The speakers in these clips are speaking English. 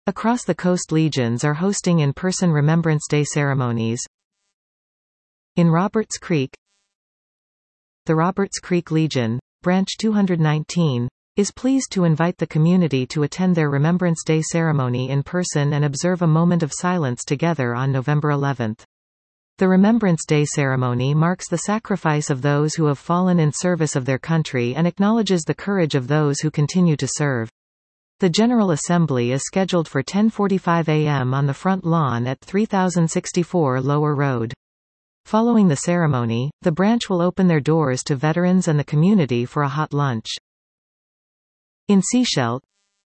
Across the coast legions are hosting in-person Remembrance Day ceremonies. In Roberts Creek, the Roberts Creek Legion, Branch 219, is pleased to invite the community to attend their Remembrance Day ceremony in person and observe a moment of silence together on November 11. The Remembrance Day ceremony marks the sacrifice of those who have fallen in service of their country and acknowledges the courage of those who continue to serve. The General Assembly is scheduled for 10:45 a.m. on the front lawn at 3064 Lower Road. Following the ceremony, the branch will open their doors to veterans and the community for a hot lunch. In Sechelt,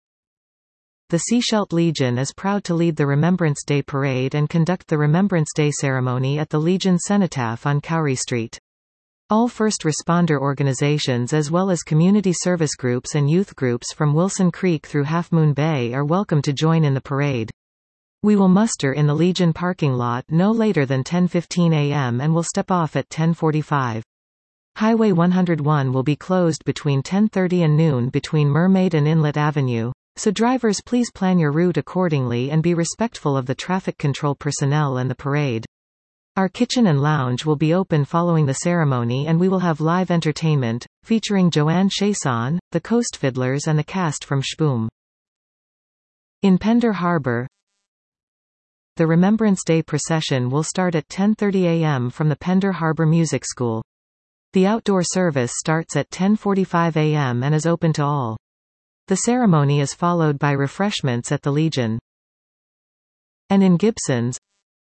the Sechelt Legion is proud to lead the Remembrance Day Parade and conduct the Remembrance Day ceremony at the Legion Cenotaph on Cowrie Street. All first responder organizations as well as community service groups and youth groups from Wilson Creek through Half Moon Bay are welcome to join in the parade. We will muster in the Legion parking lot no later than 10:15 a.m. and will step off at 10:45. Highway 101 will be closed between 10:30 and noon between Mermaid and Inlet Avenue, so drivers please plan your route accordingly and be respectful of the traffic control personnel and the parade. Our kitchen and lounge will be open following the ceremony and we will have live entertainment, featuring Joanne Chason, the Coast Fiddlers and the cast from Shboom. In Pender Harbor, the Remembrance Day procession will start at 10:30 a.m. from the Pender Harbor Music School. The outdoor service starts at 10:45 a.m. and is open to all. The ceremony is followed by refreshments at the Legion. And in Gibsons,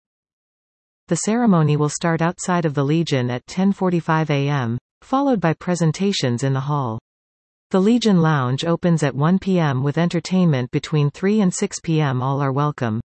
the ceremony will start outside of the Legion at 10:45 a.m., followed by presentations in the hall. The Legion Lounge opens at 1 p.m. with entertainment between 3 and 6 p.m. All are welcome.